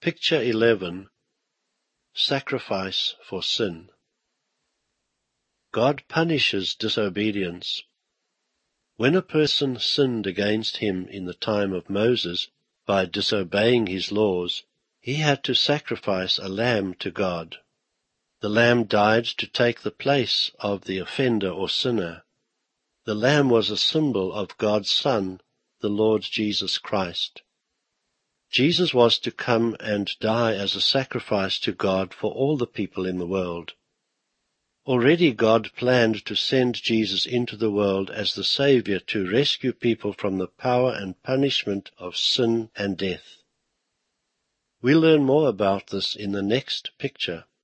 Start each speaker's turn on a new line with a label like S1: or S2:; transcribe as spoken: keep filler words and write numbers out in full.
S1: Picture eleven. Sacrifice for sin. God punishes disobedience. When a person sinned against him in the time of Moses by disobeying his laws, he had to sacrifice a lamb to God. The lamb died to take the place of the offender or sinner. The lamb was a symbol of God's Son, the Lord Jesus Christ. Jesus was to come and die as a sacrifice to God for all the people in the world. Already God planned to send Jesus into the world as the Saviour to rescue people from the power and punishment of sin and death. We'll learn more about this in the next picture.